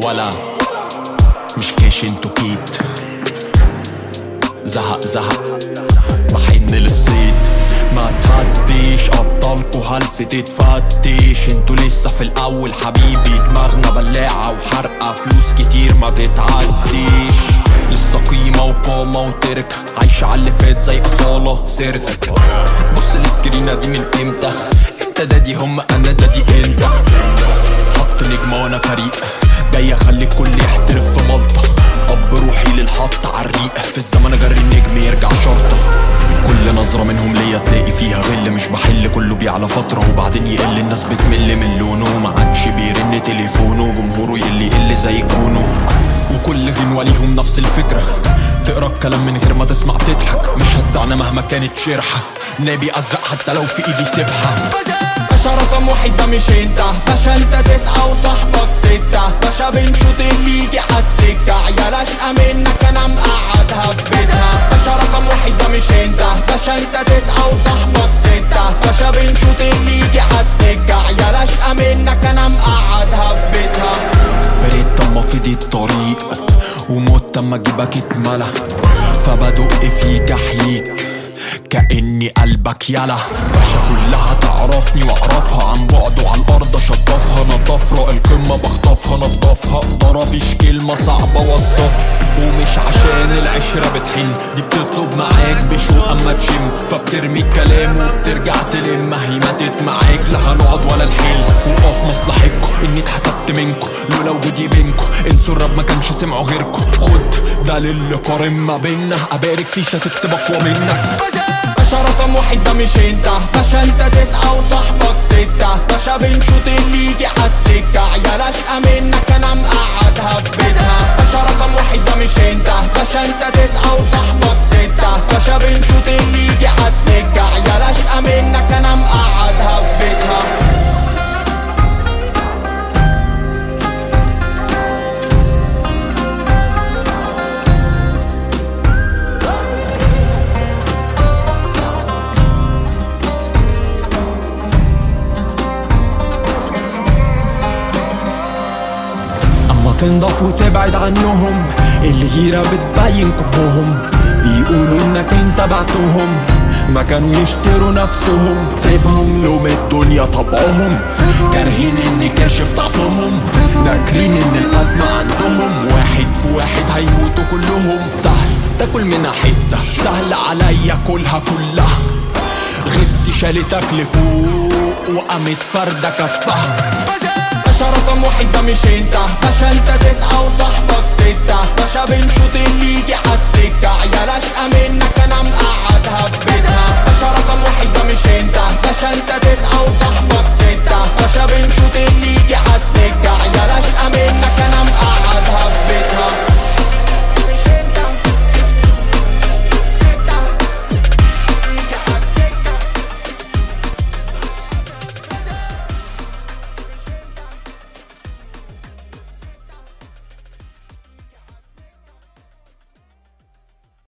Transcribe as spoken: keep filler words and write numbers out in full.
ولا مش كاش انتو كيت. زهق زهق بحن للصيد ما تعديش، ابطالكو هلسة تتفتش. انتو لسه في الاول حبيبي، دماغنا بلاعة وحرقة فلوس كتير ما تتعديش. لسه قيمة وقامة وترك عايشة عاللي فات زي أصالة سيرتك. بص السكرينة دي من امتى؟ انت دادي هم انا دادي انت. حط نجمة وانا فريق جاي اخلي الكل يحترف في ملطة. اب روحي للحط عالريق في الزمن اجري النجم يرجع شرطة. كل نظرة منهم ليا تلاقي فيها غل، مش بحل كله بيعلى فترة وبعدين يقل. الناس بتمل من لونه ما عادش بيرن تليفونه، جمهوره يقل يقل زي كونه. وكل غنوة ليهم نفس الفكرة، تقرا الكلام من غير ما تسمع تضحك. مش هتزعنا مهما كانت شرحة، نبي ازرق حتى لو في ايدي سيبها. باشا رقم واحد ده مش انت، باشا انت تسعة وصاحبك ستة. باشا بنشوط اللي يجي عالسكة، عيال اشقى منك انا مقعدها في بيتها. باشا رقم واحد ده مش انت، باشا انت تسعة وصاحبك ستة. باشا بنشوط اللي يجي عالسكة، عيال اشقى منك انا مقعدها في بيتها. بريت اما فضي الطريق وموت اما جيبك اتملى، فبدق فيك احييك كأني قلبك يلا. باشا كلها تعرفني واعرفها، عن بعد وعلى الارض شطفها. انا طفرة القمة بخطفها نضفها، اقدر افيش كلمة صعبة اوصفها. ومش عشان العشرة بتحن، دي بتطلب معاك بشوق اما تشم. فبترمي الكلام وبترجع تلم، هي ماتت معاك لا هنقعد ولا نحل. وقف مصلحتكو اني اتحسبت منكو، لولا وجودي بينكو انسوا الرب ما كانش سمعوا غيركو. خد ده للي قارن ما بينا، ابارك فيش هتكتب اقوى منك. باشا رقم واحد ده مش انت، باشا انت تسعة وصاحبك ستة. باشا بنشوط اللي يجي عالسكة، عيال اشقى منك انا مقعدها في بيتها. باشا رقم واحد ده مش انت، باشا انت تسعة وصاحبك ستة. باشا بنشوط اللي يجي عالسكة، عيال اشقى منك انا مقعدها في بيتها. تنضف وتبعد عنهم، الغيرة بتبين كرههم. بيقولوا انك انت بعتهم، ما كانوا يشتروا نفسهم. سيبهم لوم الدنيا طبعهم، كارهين اني كاشف ضعفهم. ناكرين ان الازمة عندهم، واحد في واحد هيموتوا كلهم. سهل تاكل منها حتة، سهل عليا كلها كلها. غبت شالتك لفوق وقامت فردة كفها. باشا رقم واحد ده مش انت، باشا انت تسعة وصاحبك ستة. باشا بنشوط اللي يجي عالسكة، عيال اشقى منك انا مقعدها في بيتها.